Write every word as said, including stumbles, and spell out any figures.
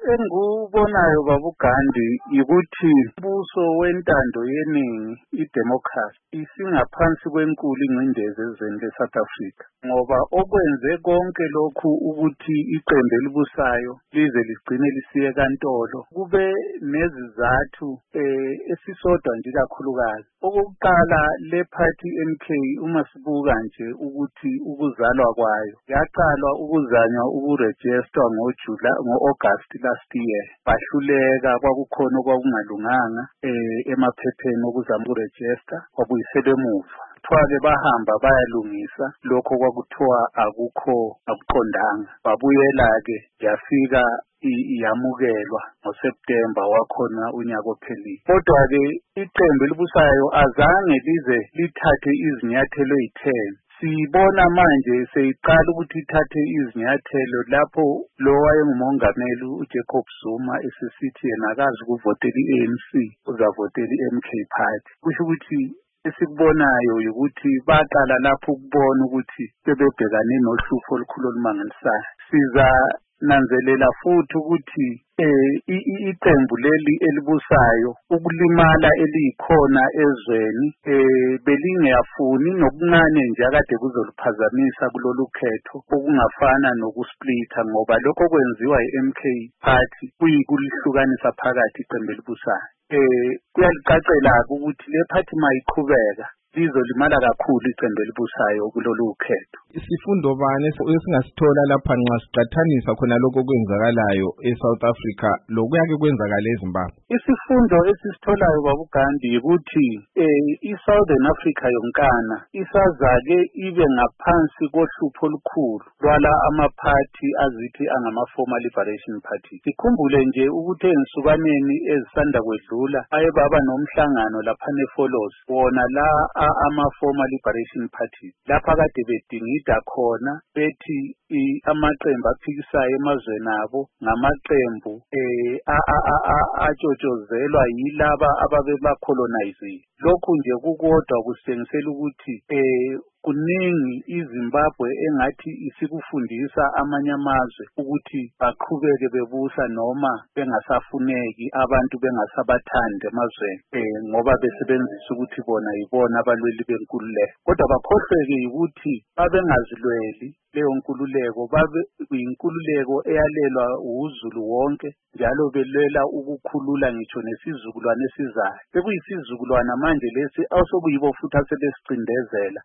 engikubonayo babuGandhi ukuthi ubuso wentando yeningi idemocracy isingaphansi kwenkulu ingcindezi ezweni leSouth Africa ngoba okwenze konke lokhu ukuthi iqembu elibusayo lize ligcine lisiye enkantolo kube nezizathu eh esisodwa nje kakhulukazi. Okokuqala le party M K uma sibuka nje ukuthi ukuzalwa kwayo yaqalwa ukuzanywa ukuregister ngoJuly ngo-August last year bahluleka kwakukhona okwakungalunganga eh emaphepheni okuzama ukuregister kwabuyisela emuva kuthiwa-ke bahamba bayalungisa lokho kwakuthiwa akukho akuqondanga babuyela-ke yafika iyamukelwa ngoSeptember wakhona unyaka ophelile. Kodwa-ke iqembu elibusayo azange lize lithathe izinyathelo ezitheni. Sibona manje seyiqala ukuthi ithathe izinyathelo lapho lo wayengumongameli uJacob Zuma esesithi yena akazi ukuvotela i-A N C uzavotela i-M K party. Kusho ukuthi esikubonayo ukuthi baqala lapho ukubona ukuthi sebebhekane nohlupho olukhulu olumangalisayo. Siza nanzelela futhi ukuthi eh iqembu leli elibusayo ukulimala elikhona ezweni eh belingeyafuni nokuncane nje akade kuzoluphazamisa kulolu khetho okungafana nokusplitha ngoba lokho kwenziwa i-M K party kuyikulihlukanisa phakathi iqembu elibusayo. Eh kuyaliqacela ukuthi le party mayiqhubeka lizolimala kakhulu iqembu elibusayo kulolu khetho. Isifundo bani esingasithola lapha nxa siqathanisa khona lokho kwenzakalayo eSouth Africa lokuyake kwenzakala eZimbabwe? Isifundo esisitholayo babuGandhi ukuthi eh iSouthern Africa yonkana isazake ibe ngaphansi kohlupho olukhulu lwala amaphathi azithi angama-former liberation party. Sikhumbule nje ukuthi ensukaneni ezisanda kwedlula aye baba nomhlangano lapha neFollows wona la ama-former liberation party lapha kade bedingida khona bethi amaqembu aphikisayo emazweni abo ngamaqembu eh atshotshozelwa yilaba ababebacolonizile. Lokhu nje kukodwa kusitshengisela ukuthi eh kuningi iZimbabwe engathi isikufundisa amanye amazwe ukuthi baqhubeke bebusa noma bengasafuneki abantu bengasabathandi emazweni eh ngoba besebenzisa ukuthi bona yibona abalweli benkululeko. Kodwa bakhohlweke ukuthi babengazilweli leyo nkululeko babe kuyinkululeko eyalelwa uZulu wonke njalo belwela ukukhulula ngitsho nesizukulwane esizayo. Bekuyisizukulwana manje lesi awusokuyibo futhi asebesicindezela